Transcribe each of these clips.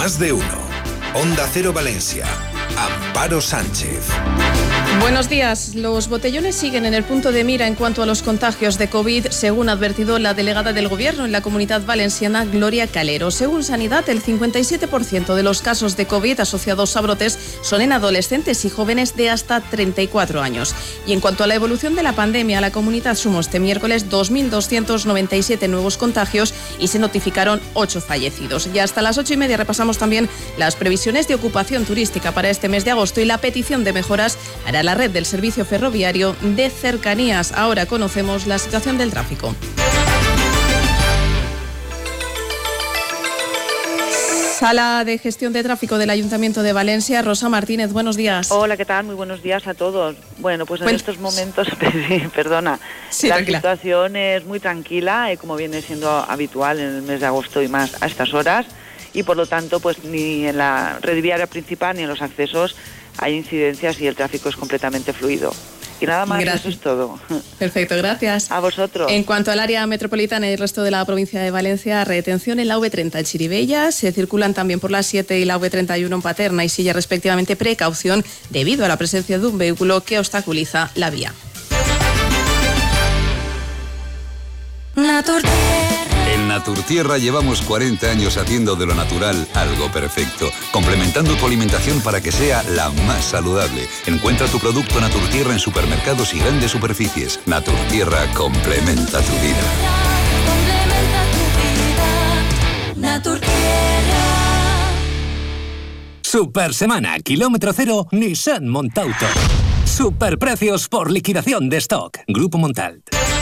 Más de uno. Onda Cero Valencia. Amparo Sánchez. Buenos días. Los botellones siguen en el punto de mira en cuanto a los contagios de COVID, según ha advertido la delegada del Gobierno en la Comunidad Valenciana, Gloria Calero. Según Sanidad, el 57% de los casos de COVID asociados a brotes son en adolescentes y jóvenes de hasta 34 años. Y en cuanto a la evolución de la pandemia, la comunidad sumó este miércoles 2.297 nuevos contagios y se notificaron 8 fallecidos. Y hasta las 8:30 repasamos también las previsiones de ocupación turística para este mes de agosto y la petición de mejoras hará la red del servicio ferroviario de cercanías. Ahora conocemos la situación del tráfico. Sala de Gestión de Tráfico del Ayuntamiento de Valencia, Rosa Martínez, buenos días. Hola, ¿qué tal? Muy buenos días a todos. Bueno, pues en estos momentos, la situación es muy tranquila, como viene siendo habitual en el mes de agosto y más a estas horas, y por lo tanto, pues ni en la red viaria principal ni en los accesos hay incidencias y el tráfico es completamente fluido. Y nada más, gracias. Eso es todo. Perfecto, gracias. A vosotros. En cuanto al área metropolitana y el resto de la provincia de Valencia, retención en la V30 en Chirivella, se circulan también por la 7 y la V31 en Paterna y Silla respectivamente, precaución debido a la presencia de un vehículo que obstaculiza la vía. En Naturtierra llevamos 40 años haciendo de lo natural algo perfecto, complementando tu alimentación para que sea la más saludable. Encuentra tu producto Naturtierra en supermercados y grandes superficies. Naturtierra complementa tu vida. Naturtierra. Super semana, kilómetro cero, Nissan Montauto. Superprecios por liquidación de stock. Grupo Montalt.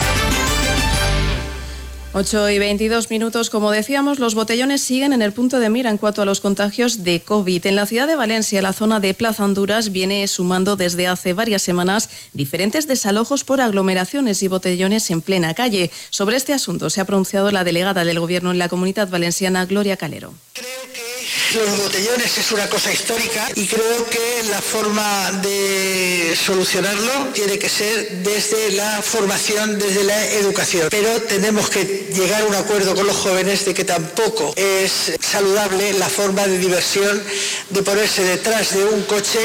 8:22, como decíamos, los botellones siguen en el punto de mira en cuanto a los contagios de COVID. En la ciudad de Valencia, la zona de Plaza Honduras viene sumando desde hace varias semanas diferentes desalojos por aglomeraciones y botellones en plena calle. Sobre este asunto se ha pronunciado la delegada del Gobierno en la Comunidad Valenciana, Gloria Calero. Creo que los botellones es una cosa histórica y creo que la forma de solucionarlo tiene que ser desde la formación, desde la educación. Pero tenemos que llegar a un acuerdo con los jóvenes de que tampoco es saludable la forma de diversión de ponerse detrás de un coche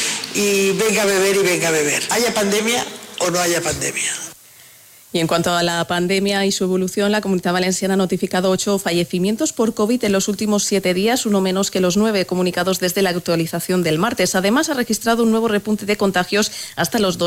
y venga a beber y venga a beber. ¿Haya pandemia o no haya pandemia? Y en cuanto a la pandemia y su evolución, la Comunidad Valenciana ha notificado 8 fallecimientos por COVID en los últimos 7 días, uno menos que los 9 comunicados desde la actualización del martes. Además, ha registrado un nuevo repunte de contagios hasta los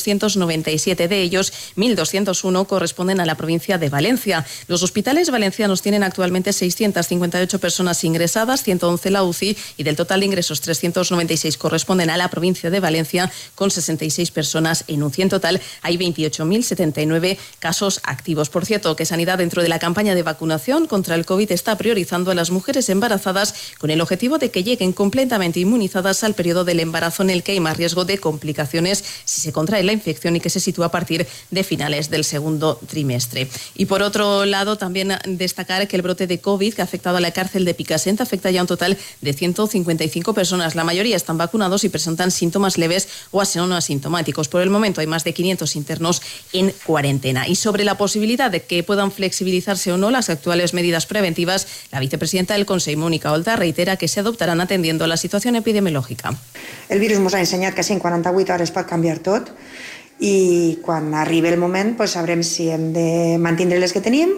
2.297. De ellos, 1.201 corresponden a la provincia de Valencia. Los hospitales valencianos tienen actualmente 658 personas ingresadas, 111 la UCI, y del total de ingresos, 396 corresponden a la provincia de Valencia, con 66 personas en UCI. En total, hay 28.079 casos activos. Por cierto, que Sanidad, dentro de la campaña de vacunación contra el COVID, está priorizando a las mujeres embarazadas con el objetivo de que lleguen completamente inmunizadas al periodo del embarazo en el que hay más riesgo de complicaciones si se contrae la infección y que se sitúa a partir de finales del segundo trimestre. Y por otro lado, también destacar que el brote de COVID que ha afectado a la cárcel de Picassent afecta ya a un total de 155 personas. La mayoría están vacunados y presentan síntomas leves o no asintomáticos. Por el momento hay más de 500 internos en cuarentena. Y sobre la posibilidad de que puedan flexibilizarse o no las actuales medidas preventivas, la vicepresidenta del Consell, Mónica Oltra, reitera que se adoptaran atendiendo a la situació epidemiològica. El virus ens ha ensenyat que en 48 hores pot canviar tot i quan arribi el moment sabrem si hem de mantindre les que tenim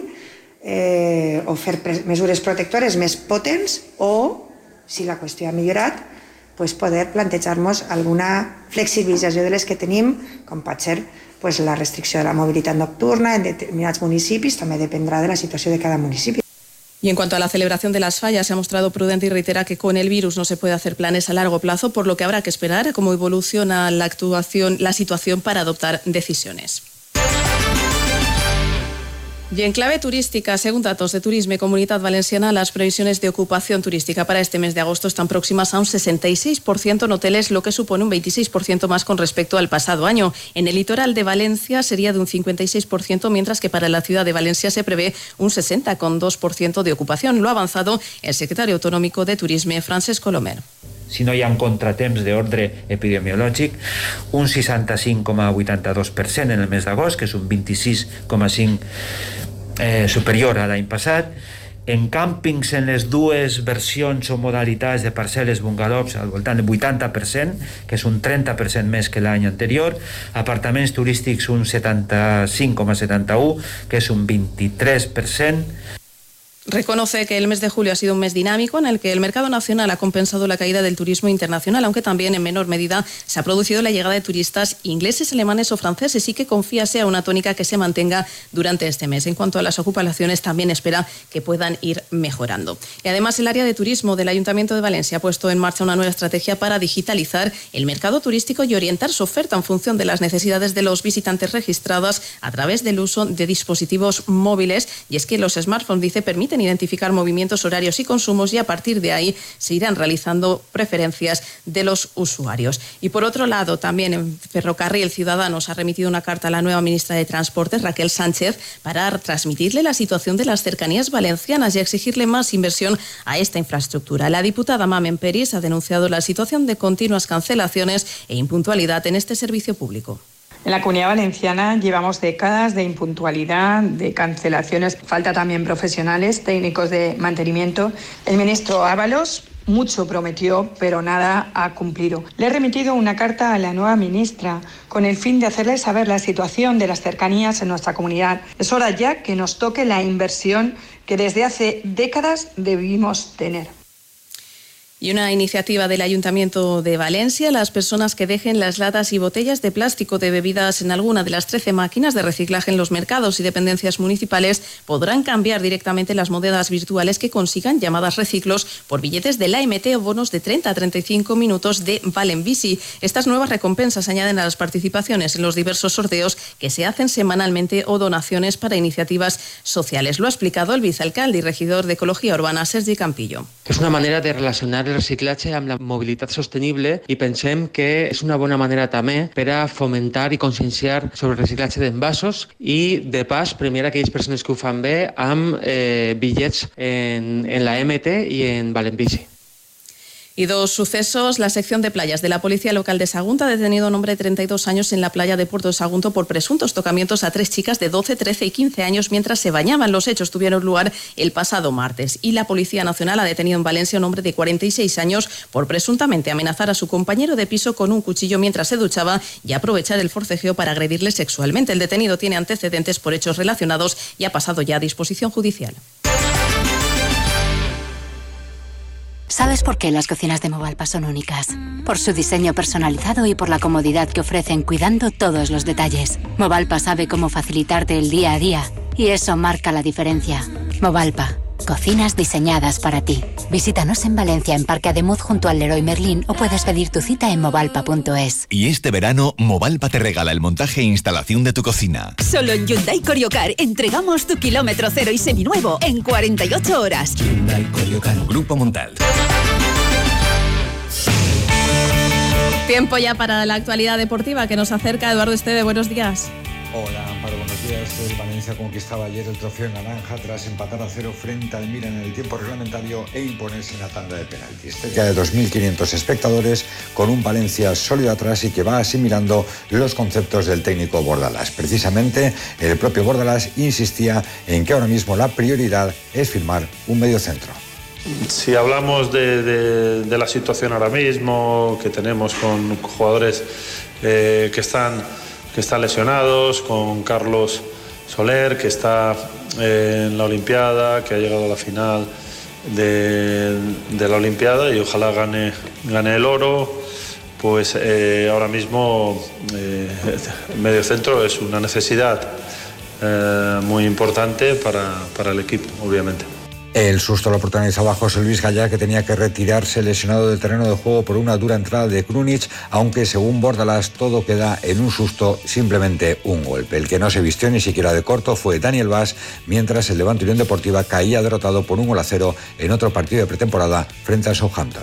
o fer mesures protectores més potents o, si la qüestió ha millorat, poder plantejar-nos alguna flexibilització de les que tenim, com pot ser la restricció de la mobilitat nocturna en determinats municipis, també dependrà de la situació de cada municipi. Y en cuanto a la celebración de las fallas, se ha mostrado prudente y reitera que con el virus no se puede hacer planes a largo plazo, por lo que habrá que esperar cómo evoluciona la situación para adoptar decisiones. Y en clave turística, según datos de Turisme Comunitat Valenciana, las previsiones de ocupación turística para este mes de agosto están próximas a un 66% en hoteles, lo que supone un 26% más con respecto al pasado año. En el litoral de Valencia sería de un 56%, mientras que para la ciudad de Valencia se prevé un 60,2% de ocupación. Lo ha avanzado el secretario autonómico de Turisme, Francesc Colomer. Si no hi ha contratemps d'ordre epidemiològic, un 65,82% en el mes d'agost, que és un 26,5% superior a l'any passat, En càmpings, en les dues versions o modalitats de parcel·les bungalows, al voltant del 80%, que és un 30% més que l'any anterior. Apartaments turístics, un 75,71%, que és un 23%. Reconoce que el mes de julio ha sido un mes dinámico en el que el mercado nacional ha compensado la caída del turismo internacional, aunque también en menor medida se ha producido la llegada de turistas ingleses, alemanes o franceses, y que confía sea una tónica que se mantenga durante este mes. En cuanto a las ocupaciones, también espera que puedan ir mejorando. Y además, el área de turismo del Ayuntamiento de Valencia ha puesto en marcha una nueva estrategia para digitalizar el mercado turístico y orientar su oferta en función de las necesidades de los visitantes registradas a través del uso de dispositivos móviles. Y es que los smartphones, dice, permiten identificar movimientos, horarios y consumos, y a partir de ahí se irán realizando preferencias de los usuarios. Y por otro lado, también en Ferrocarril Ciudadanos ha remitido una carta a la nueva ministra de Transportes, Raquel Sánchez, para transmitirle la situación de las cercanías valencianas y exigirle más inversión a esta infraestructura. La diputada Mamen Peris ha denunciado la situación de continuas cancelaciones e impuntualidad en este servicio público. En la Comunidad Valenciana llevamos décadas de impuntualidad, de cancelaciones. Falta también profesionales, técnicos de mantenimiento. El ministro Ábalos mucho prometió, pero nada ha cumplido. Le he remitido una carta a la nueva ministra con el fin de hacerle saber la situación de las cercanías en nuestra comunidad. Es hora ya que nos toque la inversión que desde hace décadas debimos tener. Y una iniciativa del Ayuntamiento de Valencia: las personas que dejen las latas y botellas de plástico de bebidas en alguna de las 13 máquinas de reciclaje en los mercados y dependencias municipales podrán cambiar directamente las monedas virtuales que consigan, llamadas reciclos, por billetes de la AMT o bonos de 30 a 35 minutos de Valenbici. Estas nuevas recompensas se añaden a las participaciones en los diversos sorteos que se hacen semanalmente o donaciones para iniciativas sociales. Lo ha explicado el vicealcalde y regidor de Ecología Urbana, Sergi Campillo. És una manera de relacionar el reciclatge amb la mobilitat sostenible i pensem que és una bona manera també per a fomentar i conscienciar sobre el reciclatge d'envasos i, de pas, premiar aquelles persones que ho fan bé amb bitllets en la MT i en Valenbici. Y dos sucesos. La sección de playas de la Policía Local de Sagunto ha detenido a un hombre de 32 años en la playa de Puerto de Sagunto por presuntos tocamientos a 3 chicas de 12, 13 y 15 años mientras se bañaban. Los hechos tuvieron lugar el pasado martes. Y la Policía Nacional ha detenido en Valencia a un hombre de 46 años por presuntamente amenazar a su compañero de piso con un cuchillo mientras se duchaba y aprovechar el forcejeo para agredirle sexualmente. El detenido tiene antecedentes por hechos relacionados y ha pasado ya a disposición judicial. ¿Sabes por qué las cocinas de Movalpa son únicas? Por su diseño personalizado y por la comodidad que ofrecen, cuidando todos los detalles. Movalpa sabe cómo facilitarte el día a día y eso marca la diferencia. Movalpa, cocinas diseñadas para ti. Visítanos en Valencia, en Parque Ademuz, junto al Leroy Merlin, o puedes pedir tu cita en movalpa.es. Y este verano, Movalpa te regala el montaje e instalación de tu cocina. Solo en Hyundai Corio-Car entregamos tu kilómetro cero y seminuevo en 48 horas. Hyundai Corio-Car, Grupo Montal. Tiempo ya para la actualidad deportiva que nos acerca Eduardo Esteve. Buenos días. Hola, Amparo, buenos días. El Valencia conquistaba ayer el trofeo en naranja tras empatar a 0 frente al Milan en el tiempo reglamentario e imponerse en la tanda de penaltis. Cerca de 2.500 espectadores, con un Valencia sólido atrás y que va asimilando los conceptos del técnico Bordalás. Precisamente, el propio Bordalás insistía en que ahora mismo la prioridad es firmar un mediocentro. Si hablamos de la situación ahora mismo que tenemos con jugadores que están lesionados, con Carlos Soler, que está en la Olimpiada, que ha llegado a la final de la Olimpiada y ojalá gane el oro, pues ahora mismo medio centro es una necesidad muy importante para el equipo, obviamente. El susto lo protagonizaba José Luis Gallá, que tenía que retirarse lesionado del terreno de juego por una dura entrada de Krunic, aunque según Bordalás todo queda en un susto, simplemente un golpe. El que no se vistió ni siquiera de corto fue Daniel Vaz, mientras el Levante Unión Deportiva caía derrotado por 1-0 en otro partido de pretemporada frente al Southampton.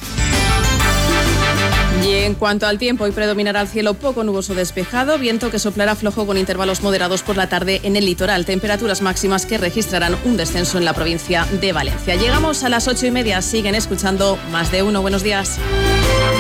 Y en cuanto al tiempo, hoy predominará el cielo poco nuboso despejado, viento que soplará flojo con intervalos moderados por la tarde en el litoral, temperaturas máximas que registrarán un descenso en la provincia de Valencia. Llegamos a las 8:30, siguen escuchando Más de Uno. Buenos días.